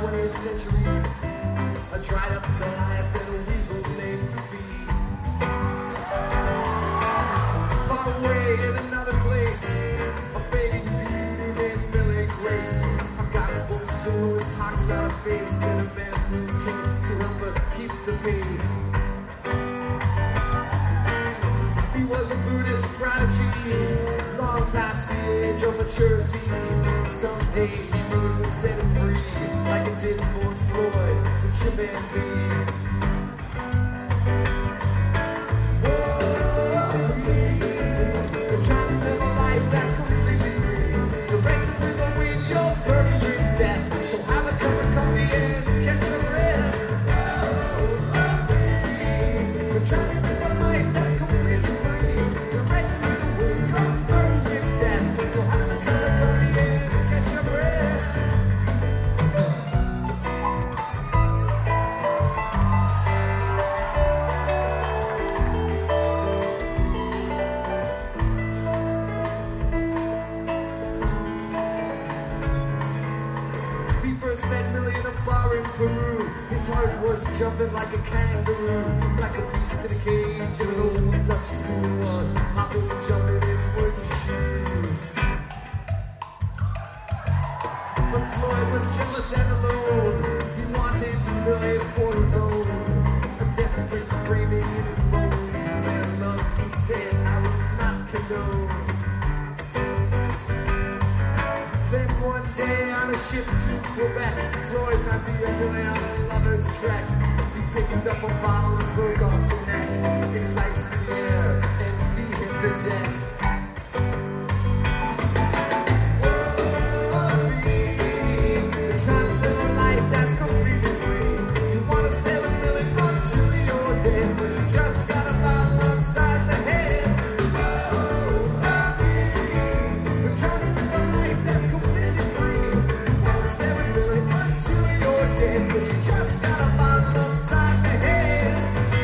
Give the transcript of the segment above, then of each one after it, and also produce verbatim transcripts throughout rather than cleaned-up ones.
twentieth century. A dried up Goliath and a weasel named Fee. Far away in another place, a fading beauty named Millie Grace. A gospel soul with hawks on her face and a bamboo cane to help her keep the pace. He was a Buddhist prodigy, long past the age of maturity. Someday he would set him free, like it did for Floyd, the chimpanzee. Whoa, free. You're trying to live a life that's completely free. You're racing with the wind, you're burying death. So have a cup of coffee and catch your breath. Whoa, free. You're trying to live a life that's completely free. You're racing with the wind, you're burying death. So have a cup of coffee and catch your breath. He first met Millie in a bar in Peru. His heart was jumping like a kangaroo, like a beast in a cage in an old Dutch zoo was hopping and jumping in wooden shoes. But Floyd was jealous and alone. He wanted Millie for his own, a desperate craving in his bones. And love, he said, I will not condone. Then one day on a ship to Quebec, Floyd found Millie on a lover's trek. He picked up a bottle and broke off the neck. It sliced the air and Fee hit the deck. Whoa, Fee, you're trying to live a life that's completely free. You want to stay with Millie until you're dead, but you just got a bottle upside the head. Whoa, Fee, you're trying to live a life that's completely free. You want to stay with Millie until you're dead, but you just got a bottle upside the head.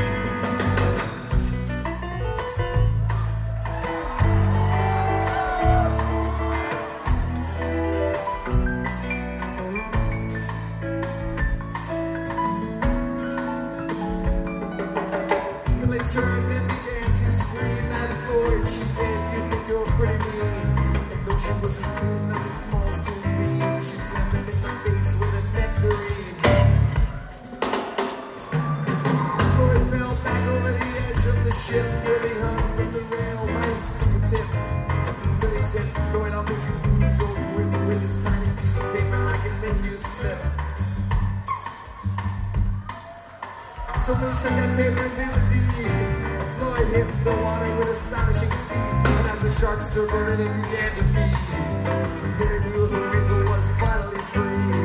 Millie turned and began to scream at Floyd. She said, you think you're pretty mean. And though she was as thin as a small spoon bean, she slapped him in the face with a nectarine. Floyd fell back over the edge of the ship till he hung from the rail by his fingertip. Then he said, Floyd, I'll make you lose your grip with this tiny piece of paper. I can make you slip. So Millie took that paper and did the deed. Floyd hit the water with astonishing speed, and as the sharks surveyed it, began to feed. Millie knew the weasel was finally free.